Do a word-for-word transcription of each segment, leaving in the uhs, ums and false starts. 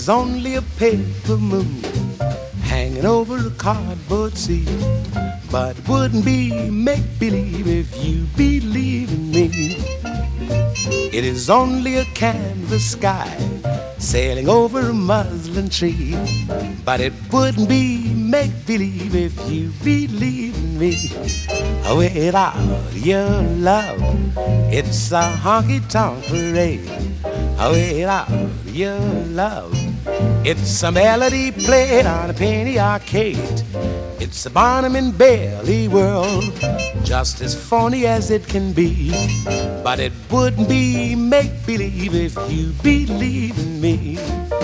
is only a paper moon hanging over a cardboard sea. But it wouldn't be make-believe if you believe in me. It is only a canvas sky sailing over a muslin tree. But it wouldn't be make-believe if you believe in me. Without your love, it's a honky-tonk parade. Without your love, it's a melody played on a penny arcade. It's a Barnum and Bailey world, just as phony as it can be. But it wouldn't be make-believe if you believe in me.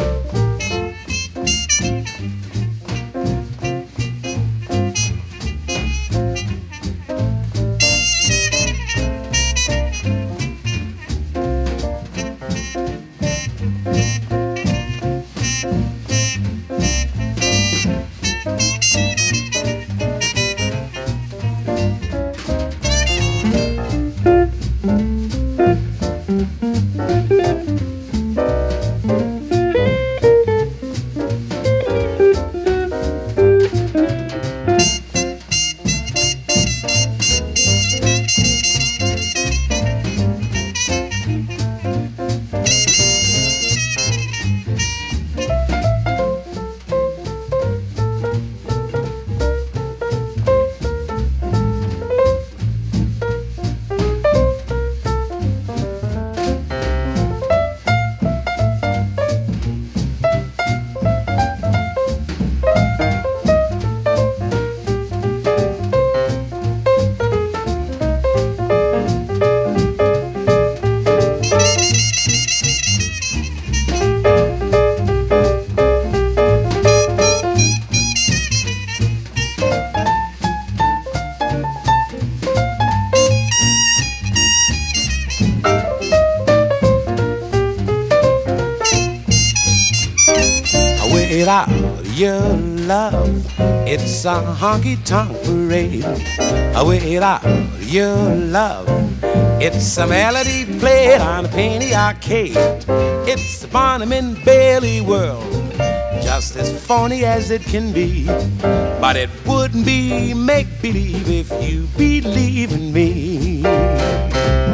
Without your love, it's a honky-tonk parade. Without your love, it's a melody played on a penny arcade. It's a Barnum and Bailey world, just as phony as it can be. But it wouldn't be make-believe if you believe in me.